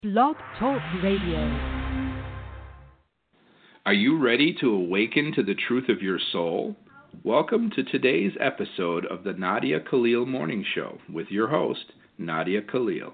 Blog Talk Radio. Are you ready to awaken to the truth of your soul? Welcome to today's episode of the Nadia Khalil Morning Show with your host, Nadia Khalil.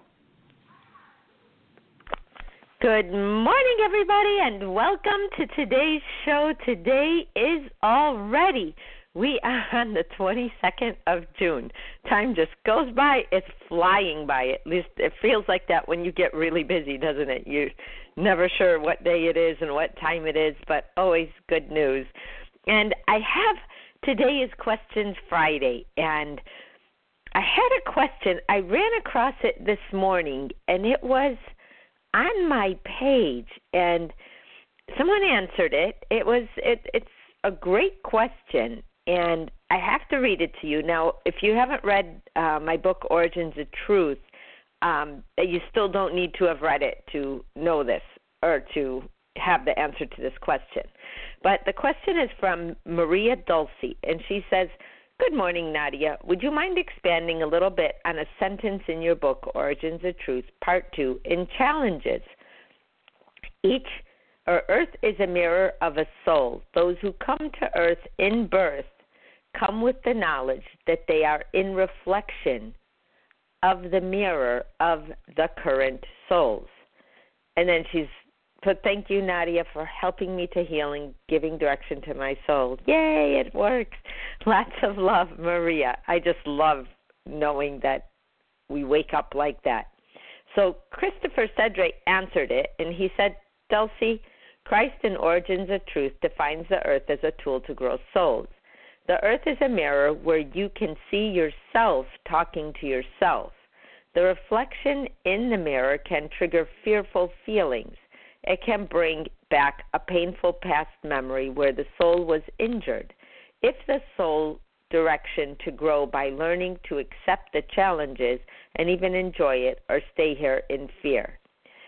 Good morning, everybody, and welcome to today's show. Today is already, we are on the 22nd of June. Time just goes by. It's flying by. At least it feels like that when you get really busy, doesn't it? You're never sure what day it is and what time it is, but always good news. And I have, today is Questions Friday, and I had a question. I ran across it this morning, and it was on my page, and someone answered it. It's a great question, and I have to read it to you. Now, if you haven't read my book, Origins of Truth, you still don't need to have read it to know this or to have the answer to this question. But the question is from Maria Dulce, and she says, "Good morning, Nadia. Would you mind expanding a little bit on a sentence in your book, Origins of Truth, Part 2, in Challenges? Earth is a mirror of a soul. Those who come to Earth in birth come with the knowledge that they are in reflection of the mirror of the current souls." And then she's put, "Thank you, Nadia, for helping me to heal and giving direction to my soul." Yay, it works. Lots of love, Maria. I just love knowing that we wake up like that. So Christopher Cedric answered it, and he said, "Dulcie, Christ in Origins of Truth defines the earth as a tool to grow souls. The earth is a mirror where you can see yourself talking to yourself. The reflection in the mirror can trigger fearful feelings. It can bring back a painful past memory where the soul was injured. If the soul direction to grow by learning to accept the challenges and even enjoy it or stay here in fear."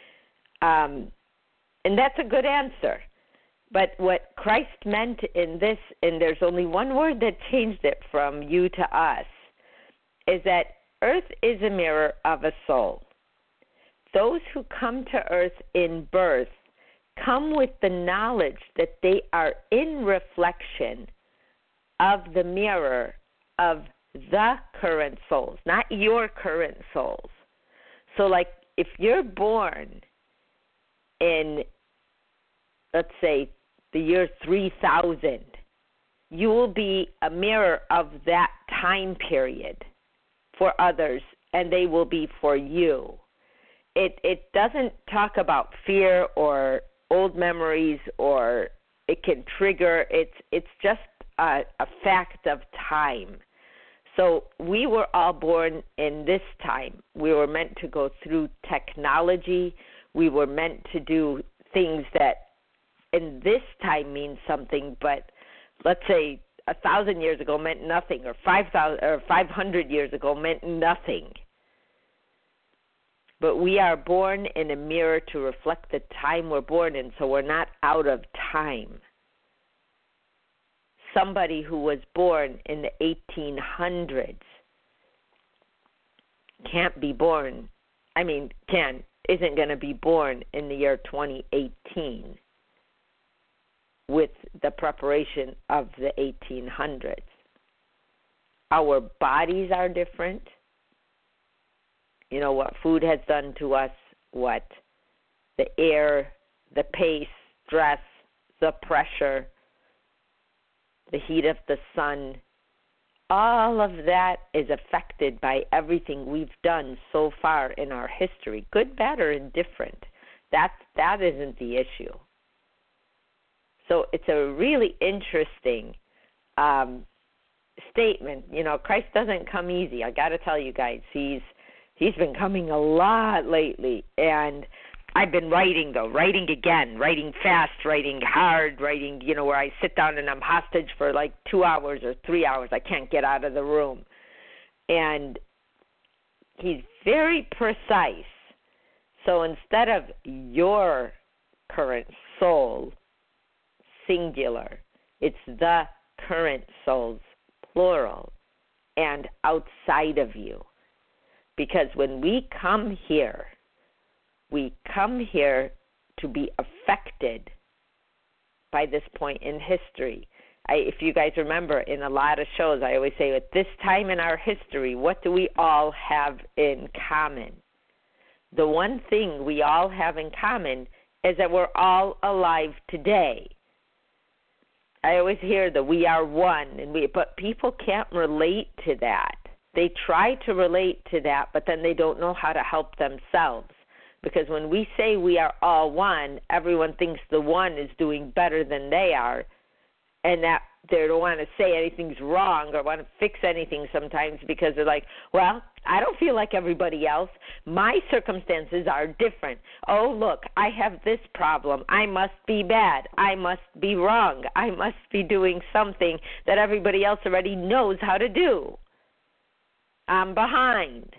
And that's a good answer. But what Christ meant in this, and there's only one word that changed it from you to us, is that earth is a mirror of a soul. Those who come to earth in birth come with the knowledge that they are in reflection of the mirror of the current souls, not your current souls. So, like, if you're born in, let's say, the year 3000, you will be a mirror of that time period for others, and they will be for you. It doesn't talk about fear or old memories, or it can trigger. It's just a fact of time. So we were all born in this time. We were meant to go through technology. We were meant to do things that in this time means something, but let's say 1,000 years ago meant nothing, or 5,000 or 500 years ago meant nothing. But we are born in a mirror to reflect the time we're born in, so we're not out of time. Somebody who was born in the 1800s isn't going to be born in the year 2018 with the preparation of the 1800s. Our bodies are different. You know, what food has done to us, what the air, the pace, stress, the pressure, the heat of the sun, all of that is affected by everything we've done so far in our history, good, bad, or indifferent. That isn't the issue. So it's a really interesting statement. You know, Christ doesn't come easy. I got to tell you guys, he's been coming a lot lately, and I've been writing again, writing fast, writing hard, writing, where I sit down and I'm hostage for like 2 hours or 3 hours. I can't get out of the room. And he's very precise. So instead of your current soul, singular, it's the current souls, plural, and outside of you. Because when we come here, we come here to be affected by this point in history. If you guys remember, in a lot of shows, I always say, at this time in our history, what do we all have in common? The one thing we all have in common is that we're all alive today. I always hear the we are one, but people can't relate to that. They try to relate to that, but then they don't know how to help themselves. Because when we say we are all one, everyone thinks the one is doing better than they are, and that they don't want to say anything's wrong or want to fix anything sometimes because they're like, well, I don't feel like everybody else. My circumstances are different. Oh, look, I have this problem. I must be bad. I must be wrong. I must be doing something that everybody else already knows how to do. I'm behind.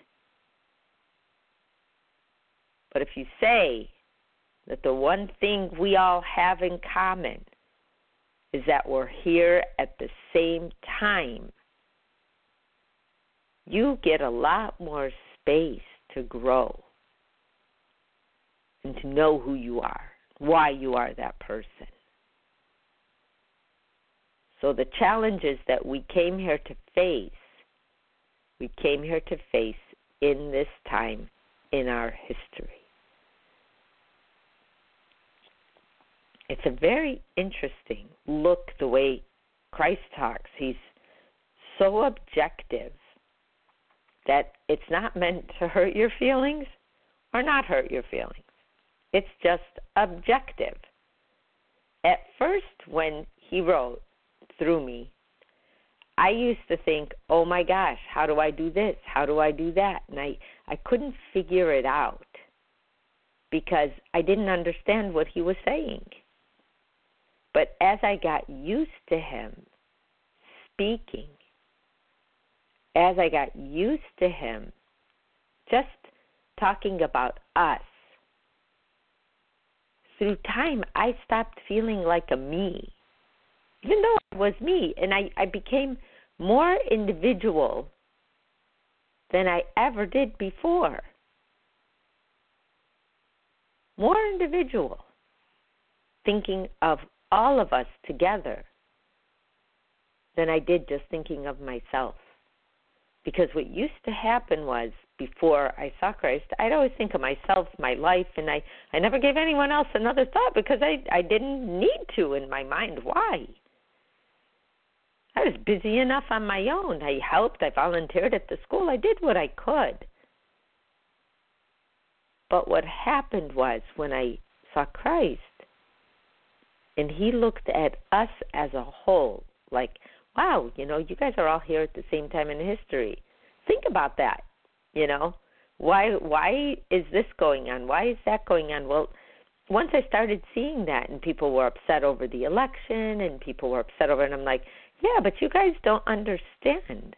But if you say that the one thing we all have in common is that we're here at the same time, you get a lot more space to grow and to know who you are, why you are that person. So the challenges that we came here to face, we came here to face in this time in our history. It's a very interesting look the way Christ talks. He's so objective that it's not meant to hurt your feelings or not hurt your feelings. It's just objective. At first, when he wrote through me, I used to think, oh my gosh, how do I do this? How do I do that? And I couldn't figure it out because I didn't understand what he was saying. But as I got used to him speaking, as I got used to him just talking about us, through time I stopped feeling like a me, even though it was me, and I became more individual than I ever did before. More individual, thinking of all of us together than I did just thinking of myself. Because what used to happen was, before I saw Christ, I'd always think of myself, my life, and I never gave anyone else another thought because I didn't need to in my mind. Why? I was busy enough on my own. I helped, I volunteered at the school, I did what I could. But what happened was, when I saw Christ, and he looked at us as a whole, like, wow, you guys are all here at the same time in history. Think about that, Why is this going on? Why is that going on? Well, once I started seeing that, and people were upset over the election, and people were upset over it, and I'm like, yeah, but you guys don't understand.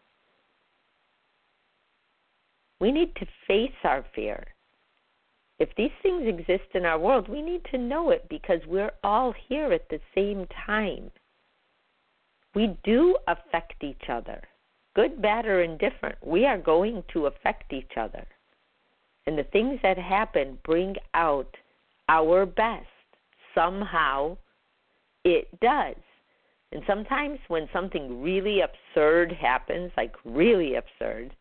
We need to face our fear. If these things exist in our world, we need to know it because we're all here at the same time. We do affect each other. Good, bad, or indifferent, we are going to affect each other. And the things that happen bring out our best. Somehow it does. And sometimes when something really absurd happens, like really absurd,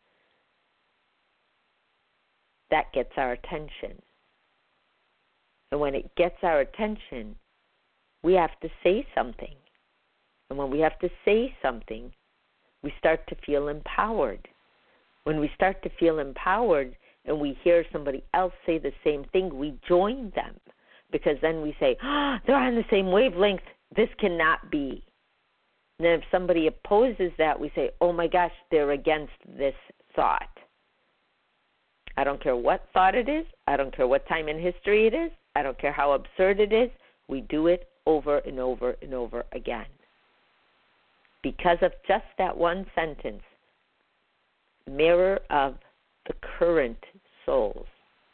that gets our attention. And when it gets our attention, we have to say something. And when we have to say something, we start to feel empowered. When we start to feel empowered and we hear somebody else say the same thing, we join them. Because then we say, oh, they're on the same wavelength. This cannot be. And then if somebody opposes that, we say, oh my gosh, they're against this thought. I don't care what thought it is. I don't care what time in history it is. I don't care how absurd it is. We do it over and over and over again. Because of just that one sentence, mirror of the current souls.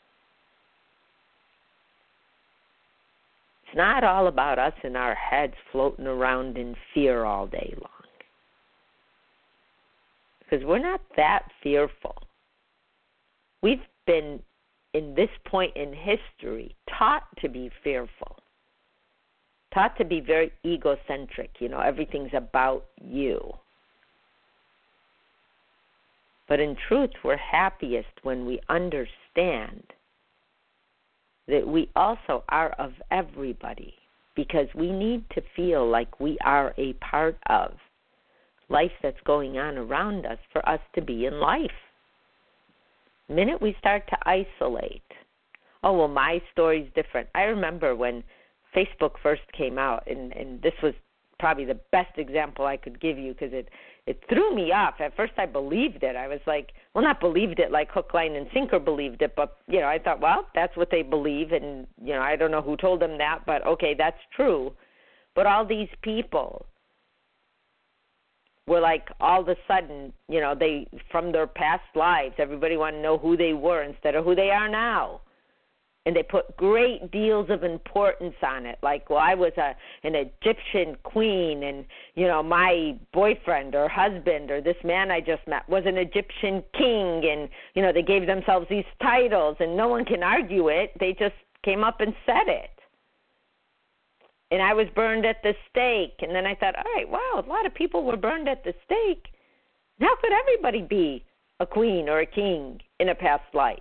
It's not all about us in our heads floating around in fear all day long. Because we're not that fearful. We've been in this point in history, taught to be fearful, taught to be very egocentric. Everything's about you. But in truth, we're happiest when we understand that we also are of everybody, because we need to feel like we are a part of life that's going on around us for us to be in life. The minute we start to isolate, oh, well, my story's different. I remember when Facebook first came out, and this was probably the best example I could give you, because it threw me off. At first I believed it. I was like, well, not believed it like hook, line, and sinker believed it, but, I thought, well, that's what they believe, and, I don't know who told them that, but okay, that's true. But all these people were like, all of a sudden, they, from their past lives, everybody wanted to know who they were instead of who they are now. And they put great deals of importance on it, like, well, I was an Egyptian queen, and, my boyfriend or husband or this man I just met was an Egyptian king, and, they gave themselves these titles, and no one can argue it. They just came up and said it. And I was burned at the stake, and then I thought, all right, wow, a lot of people were burned at the stake. How could everybody be a queen or a king in a past life?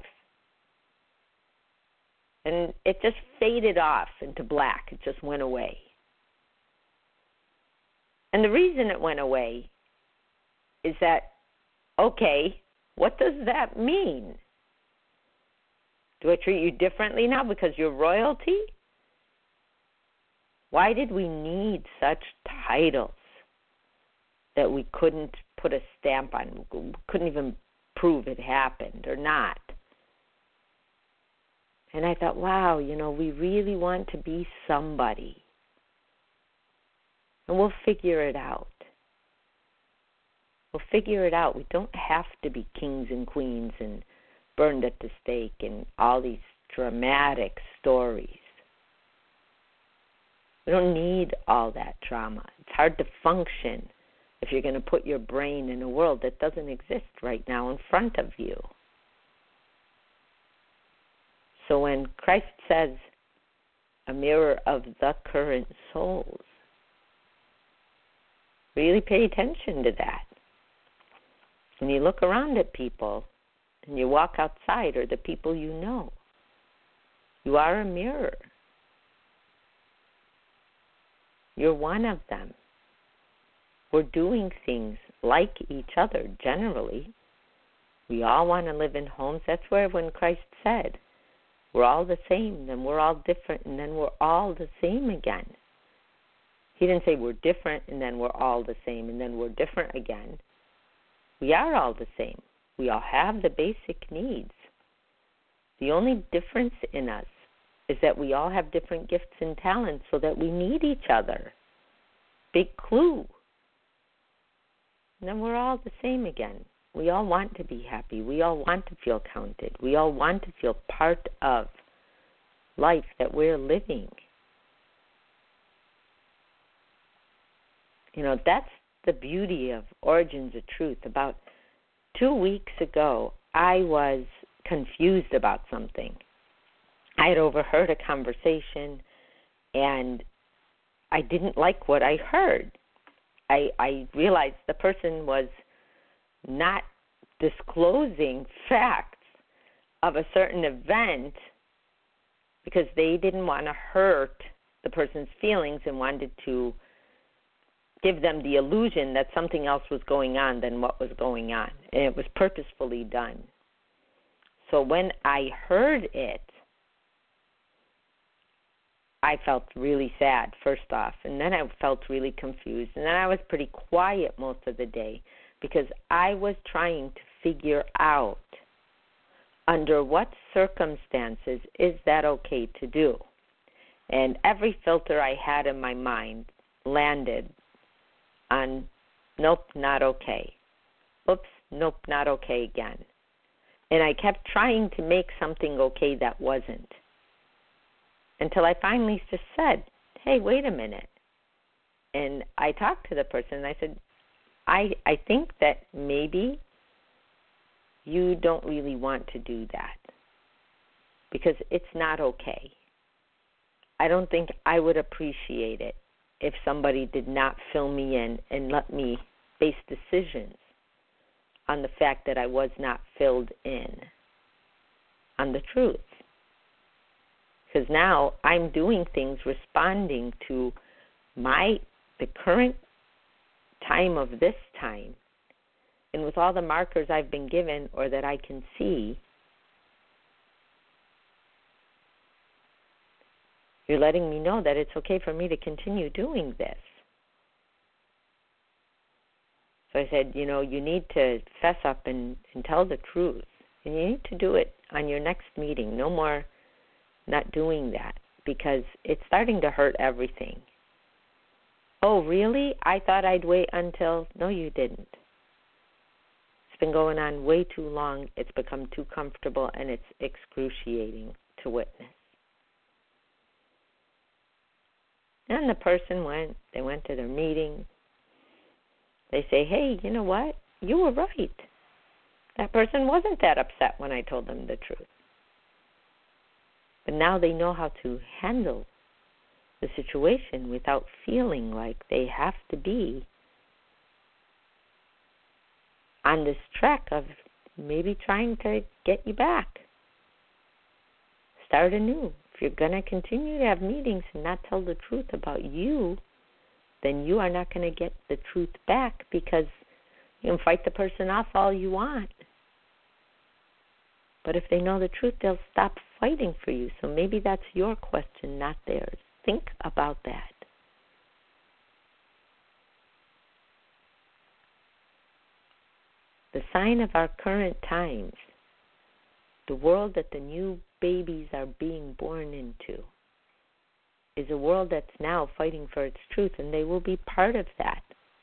And it just faded off into black. It just went away. And the reason it went away is that, okay, what does that mean? Do I treat you differently now because you're royalty? Why did we need such titles that we couldn't put a stamp on? We couldn't even prove it happened or not. And I thought, wow, we really want to be somebody. And we'll figure it out. We'll figure it out. We don't have to be kings and queens and burned at the stake and all these dramatic stories. We don't need all that drama. It's hard to function if you're going to put your brain in a world that doesn't exist right now in front of you. So when Christ says, a mirror of the current souls, really pay attention to that. When you look around at people and you walk outside, or the people you know, you are a mirror. You're one of them. We're doing things like each other generally. We all want to live in homes. That's where when Christ said, we're all the same, then we're all different, and then we're all the same again. He didn't say we're different, and then we're all the same, and then we're different again. We are all the same. We all have the basic needs. The only difference in us is that we all have different gifts and talents so that we need each other. Big clue. And then we're all the same again. We all want to be happy. We all want to feel counted. We all want to feel part of life that we're living. That's the beauty of Origins of Truth. About 2 weeks ago, I was confused about something. I had overheard a conversation, and I didn't like what I heard. I realized the person was not disclosing facts of a certain event because they didn't want to hurt the person's feelings and wanted to give them the illusion that something else was going on than what was going on. And it was purposefully done. So when I heard it, I felt really sad, first off, and then I felt really confused, and then I was pretty quiet most of the day because I was trying to figure out under what circumstances is that okay to do. And every filter I had in my mind landed on, nope, not okay. Oops, nope, not okay again. And I kept trying to make something okay that wasn't. Until I finally just said, hey, wait a minute. And I talked to the person and I said, I think that maybe you don't really want to do that. because it's not okay. I don't think I would appreciate it if somebody did not fill me in and let me base decisions on the fact that I was not filled in on the truth. Because now I'm doing things responding to the current time of this time, and with all the markers I've been given or that I can see, you're letting me know that it's okay for me to continue doing this. So I said, you need to fess up and tell the truth. And you need to do it on your next meeting. No more not doing that, because it's starting to hurt everything. Oh, really? I thought I'd wait until... No, you didn't. It's been going on way too long. It's become too comfortable, and it's excruciating to witness. And the person they went to their meeting. They say, hey, you know what? You were right. That person wasn't that upset when I told them the truth. But now they know how to handle the situation without feeling like they have to be on this track of maybe trying to get you back. Start anew. If you're going to continue to have meetings and not tell the truth about you, then you are not going to get the truth back, because you can fight the person off all you want. But if they know the truth, they'll stop fighting for you. So maybe that's your question, not theirs. Think about that. The sign of our current times, the world that the new babies are being born into, is a world that's now fighting for its truth, and they will be part of that.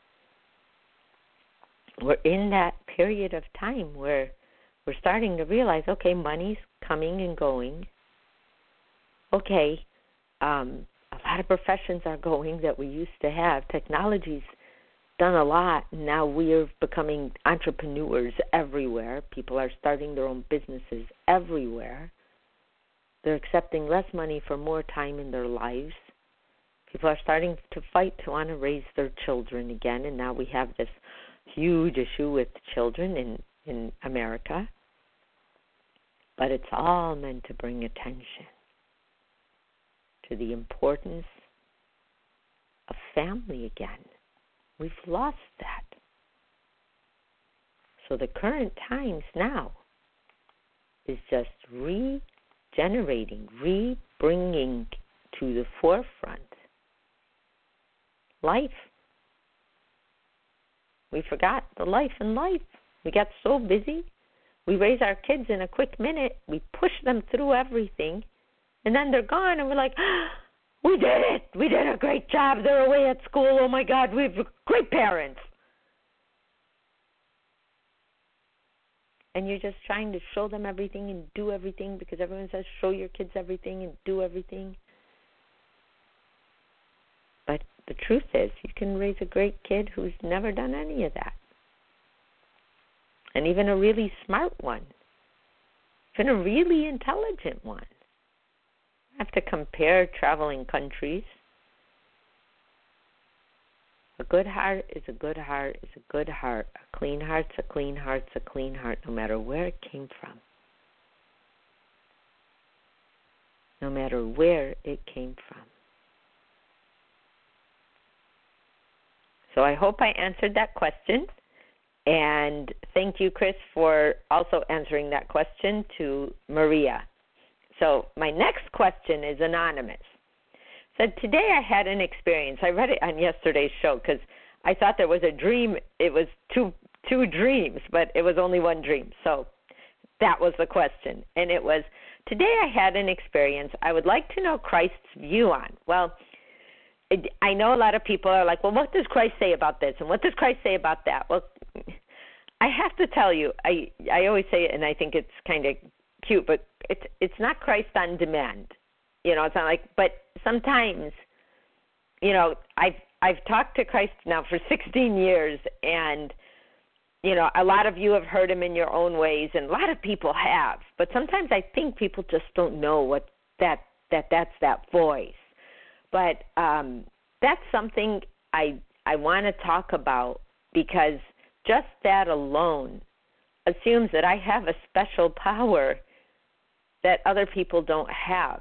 We're in that period of time where we're starting to realize, okay, money's coming and going. Okay, a lot of professions are going that we used to have. Technology's done a lot. Now we're becoming entrepreneurs everywhere. People are starting their own businesses everywhere. They're accepting less money for more time in their lives. People are starting to fight to want to raise their children again, and now we have this huge issue with children in America. But it's all meant to bring attention to the importance of family again. We've lost that. So the current times now is just regenerating, bringing to the forefront life. We forgot the life in life. We got so busy. We raise our kids in a quick minute. We push them through everything. And then they're gone, and we're like, we did it. We did a great job. They're away at school. Oh, my God, we have great parents. And you're just trying to show them everything and do everything, because everyone says show your kids everything and do everything. But the truth is, you can raise a great kid who's never done any of that. And even a really smart one. Even a really intelligent one. I have to compare traveling countries. A good heart is a good heart is a good heart. A clean heart's a clean heart's a clean heart, no matter where it came from. No matter where it came from. So I hope I answered that question. And thank you, Chris, for also answering that question to Maria. So my next question is anonymous. Said, today I had an experience. I read it on yesterday's show because I thought there was a dream. It was two dreams, but it was only one dream. So that was the question. And it was, today I had an experience I would like to know Christ's view on. Well, I know a lot of people are like, well, what does Christ say about this? And what does Christ say about that? Well, I have to tell you, I always say it, and I think it's kind of cute, but it's not Christ on demand. You know, it's not like, but sometimes, you know, I've talked to Christ now for 16 years, and a lot of you have heard him in your own ways, and a lot of people have. But sometimes I think people just don't know what that's that voice. But that's something I want to talk about, because just that alone assumes that I have a special power that other people don't have.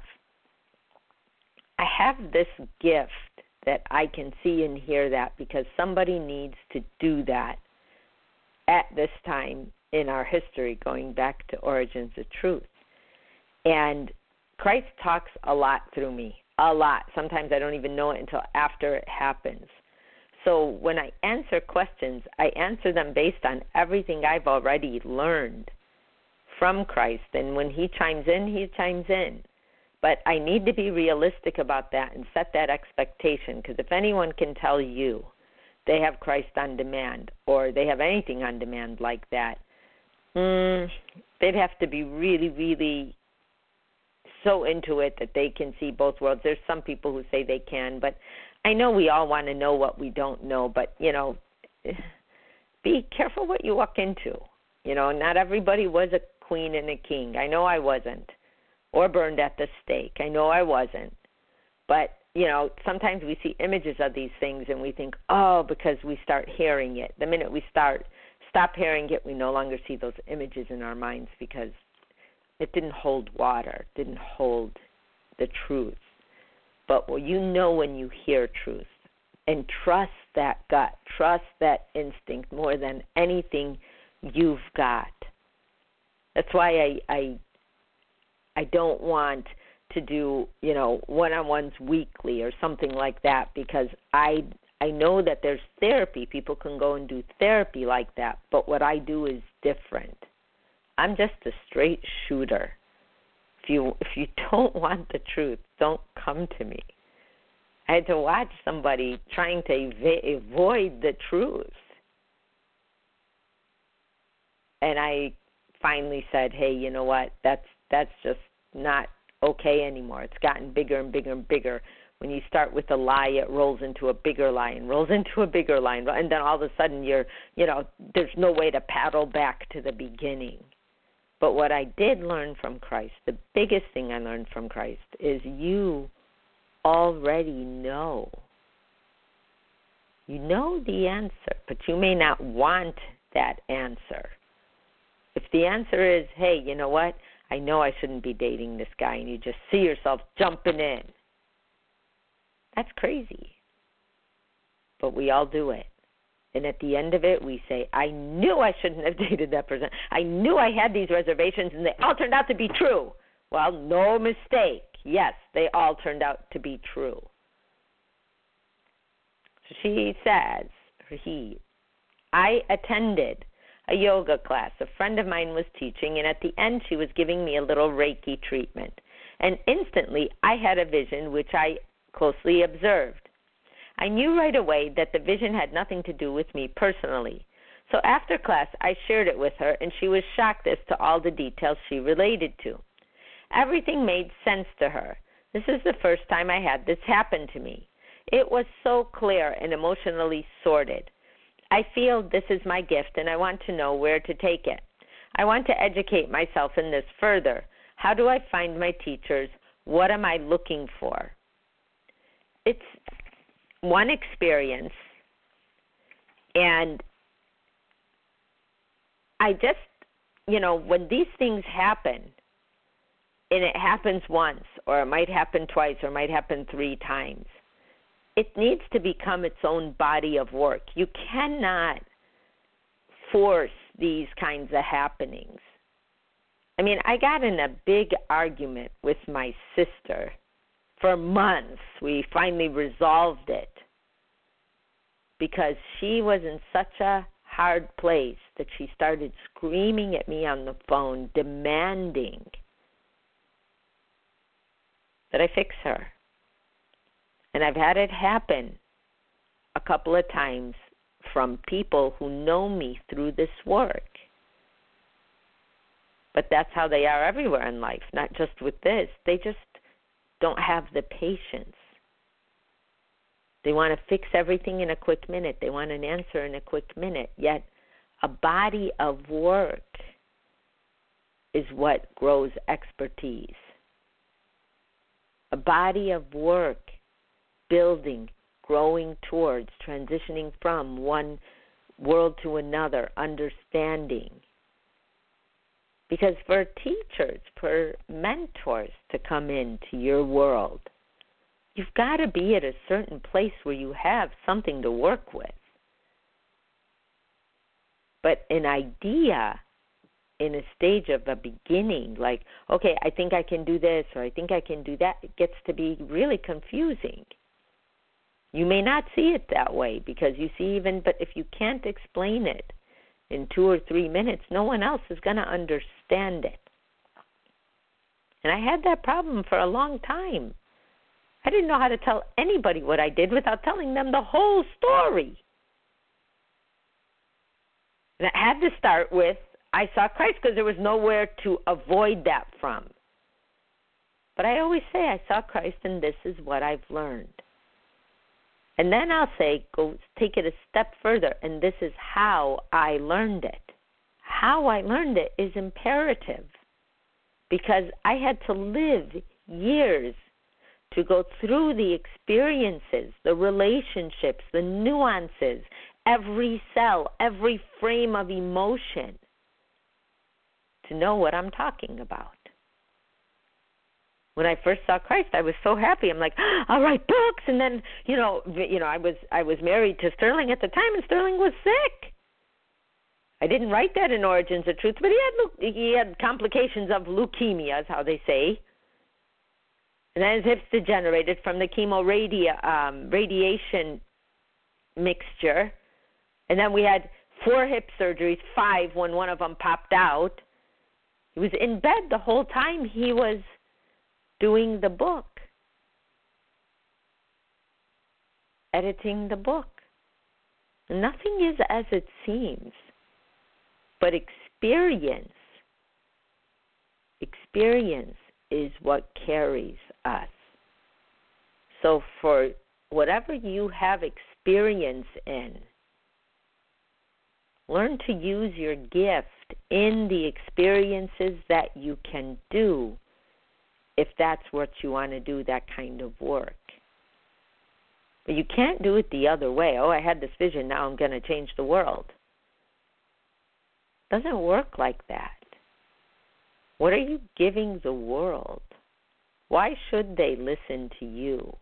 I have this gift that I can see and hear that because somebody needs to do that at this time in our history, going back to Origins of Truth. And Christ talks a lot through me, a lot. Sometimes I don't even know it until after it happens. So when I answer questions, I answer them based on everything I've already learned from Christ. And when he chimes in, he chimes in. But I need to be realistic about that and set that expectation, because if anyone can tell you they have Christ on demand, or they have anything on demand like that, they'd have to be really, really so into it that they can see both worlds. There's some people who say they can, but I know we all want to know what we don't know, but, be careful what you walk into. Not everybody was a queen and a king. I know I wasn't, or burned at the stake. I know I wasn't. But, sometimes we see images of these things and we think, because we start hearing it. The minute we stop hearing it, we no longer see those images in our minds because it didn't hold water, didn't hold the truth. But when you hear truth, and trust that gut, trust that instinct more than anything you've got. That's why I don't want to do, one-on-ones weekly or something like that, because I know that there's therapy. People can go and do therapy like that, but what I do is different. I'm just a straight shooter. If you don't want the truth, don't come to me. I had to watch somebody trying to avoid the truth. And I finally said, hey, you know what? That's just not okay anymore. It's gotten bigger and bigger and bigger. When you start with a lie, it rolls into a bigger lie and rolls into a bigger lie. And then all of a sudden there's no way to paddle back to the beginning. But what I did learn from Christ, the biggest thing I learned from Christ, is you already know. You know the answer, but you may not want that answer. If the answer is, hey, you know what? I know I shouldn't be dating this guy, and you just see yourself jumping in. That's crazy. But we all do it. And at the end of it, we say, I knew I shouldn't have dated that person. I knew I had these reservations, and they all turned out to be true. Well, no mistake. Yes, they all turned out to be true. So she says, I attended a yoga class a friend of mine was teaching, and at the end she was giving me a little Reiki treatment. And instantly I had a vision which I closely observed. I knew right away that the vision had nothing to do with me personally. So after class I shared it with her, and she was shocked as to all the details she related to. Everything made sense to her. This is the first time I had this happen to me. It was so clear and emotionally sorted. I feel this is my gift, and I want to know where to take it. I want to educate myself in this further. How do I find my teachers? What am I looking for? It's one experience, and I just, when these things happen, and it happens once, or it might happen twice, or it might happen 3 times, it needs to become its own body of work. You cannot force these kinds of happenings. I mean, I got in a big argument with my sister for months. We finally resolved it because she was in such a hard place that she started screaming at me on the phone, demanding that I fix her. And I've had it happen a couple of times from people who know me through this work. But that's how they are everywhere in life, not just with this. They just don't have the patience. They want to fix everything in a quick minute. They want an answer in a quick minute. Yet A body of work is what grows expertise. A body of work, building, growing towards, transitioning from one world to another, understanding. Because for teachers, for mentors to come into your world, you've got to be at a certain place where you have something to work with. But an idea in a stage of a beginning, like, okay, I think I can do this or I think I can do that, it gets to be really confusing. You may not see it that way because you see but if you can't explain it in 2 or 3 minutes, no one else is going to understand it. And I had that problem for a long time. I didn't know how to tell anybody what I did without telling them the whole story. And I had to start with, I saw Christ, because there was nowhere to avoid that from. But I always say, I saw Christ and this is what I've learned. And then I'll say, go take it a step further, and this is how I learned it. How I learned it is imperative because I had to live years to go through the experiences, the relationships, the nuances, every cell, every frame of emotion to know what I'm talking about. When I first saw Christ, I was so happy. I'm like, I'll write books. And then, I was married to Sterling at the time, and Sterling was sick. I didn't write that in Origins of Truth, but he had complications of leukemia, is how they say. And then his hips degenerated from the radiation mixture. And then we had 4 hip surgeries, 5 when one of them popped out. He was in bed the whole time he was doing the book, editing the book. Nothing is as it seems, but experience is what carries us. So for whatever you have experience in, learn to use your gift in the experiences that you can do if that's what you want to do, that kind of work. But you can't do it the other way. Oh, I had this vision, now I'm going to change the world. It doesn't work like that. What are you giving the world? Why should they listen to you?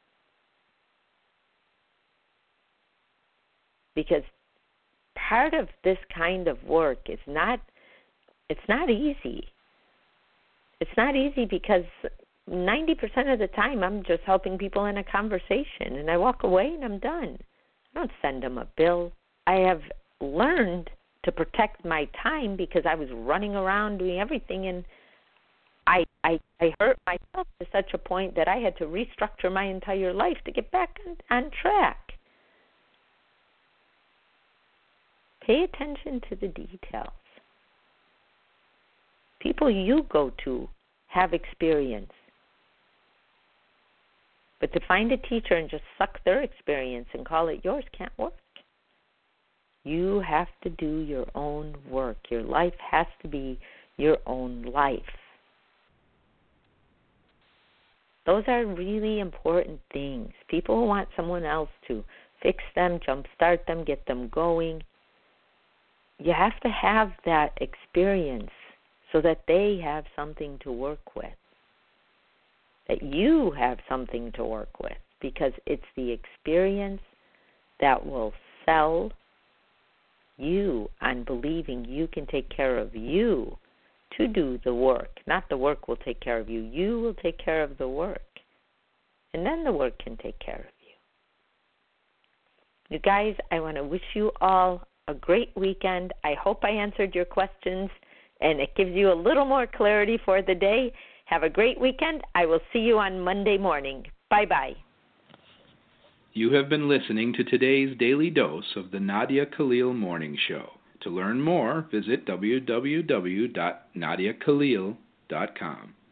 Because part of this kind of work is not easy. It's not easy because 90% of the time I'm just helping people in a conversation, and I walk away and I'm done. I don't send them a bill. I have learned to protect my time because I was running around doing everything, and I hurt myself to such a point that I had to restructure my entire life to get back on track. Pay attention to the details. People you go to have experience. But to find a teacher and just suck their experience and call it yours can't work. You have to do your own work. Your life has to be your own life. Those are really important things. People who want someone else to fix them, jumpstart them, get them going, you have to have that experience so that they have something to work with, that you have something to work with, because it's the experience that will sell you on believing you can take care of you to do the work. Not the work will take care of you. You will take care of the work. And then the work can take care of you. You guys, I want to wish you all a great weekend. I hope I answered your questions and it gives you a little more clarity for the day. Have a great weekend. I will see you on Monday morning. Bye-bye. You have been listening to today's daily dose of the Nadia Khalil Morning Show. To learn more, visit www.nadiakhalil.com.